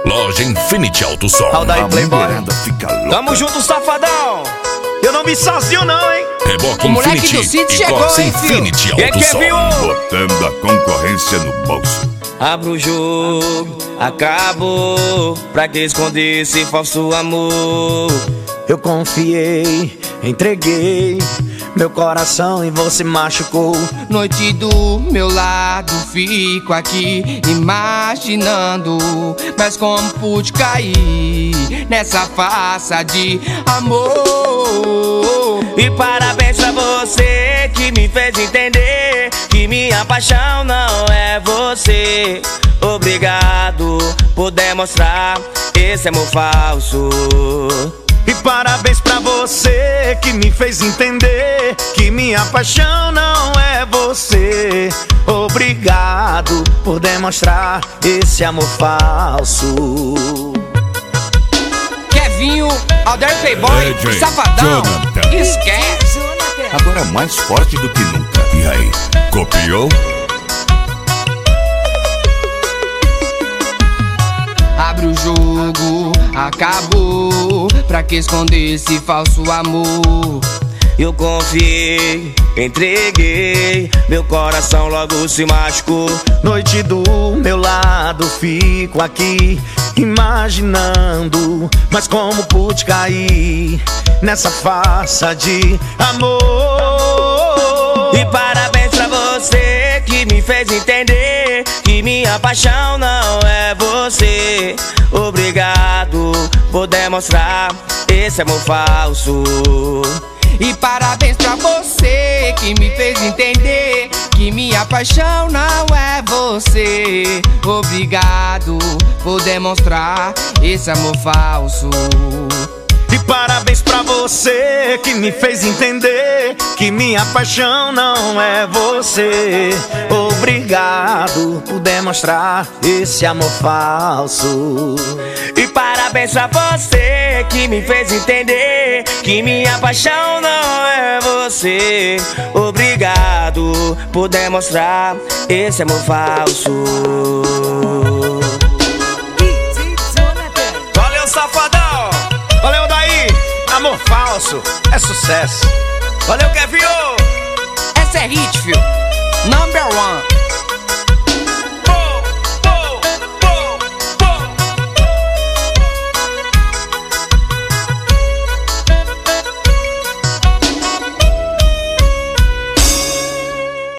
Loja Infinity Auto Som. Aldair Playboy. Tamo junto, safadão. Eu não me sozinho não, hein. Reboque O moleque Infinity do sítio e chegou, Corsa hein, filho? Infinity Quem Auto quer Som. vir, ô? Botando a concorrência no bolso. Abra o jogo, acabou. Pra que esconder esse falso amor? Eu confiei, entreguei meu coração e você machucou. Noite do meu lado, fico aqui imaginando, mas como pude cair nessa farsa de amor. E parabéns pra você que me fez entender que minha paixão não é você. Obrigado por demonstrar esse amor falso. E parabéns pra você que me fez entender que minha paixão não é você. Obrigado por demonstrar esse amor falso. Kevinho, Aldair Playboy, DJ Safadão, Jonathan. esquece. Agora mais forte do que nunca. E aí, copiou? Abre o jogo, acabou. Pra que esconder esse falso amor? Eu confiei, entreguei, meu coração logo se machucou. Noite do meu lado, fico aqui imaginando, mas como pude cair nessa farsa de amor. E parabéns pra você que me fez entender que minha paixão não é você. Obrigado por demonstrar esse amor falso. E parabéns pra você que me fez entender que minha paixão não é você. Obrigado por demonstrar esse amor falso. E parabéns pra você que me fez entender que minha paixão não é você. Obrigado por demonstrar esse amor falso. E parabéns pra você que me fez entender que minha paixão não é você. Obrigado por demonstrar esse amor falso. Valeu, safadão! Valeu, Aldair! Amor falso é sucesso. Valeu, Kevin! Essa é hit, filho. Number one.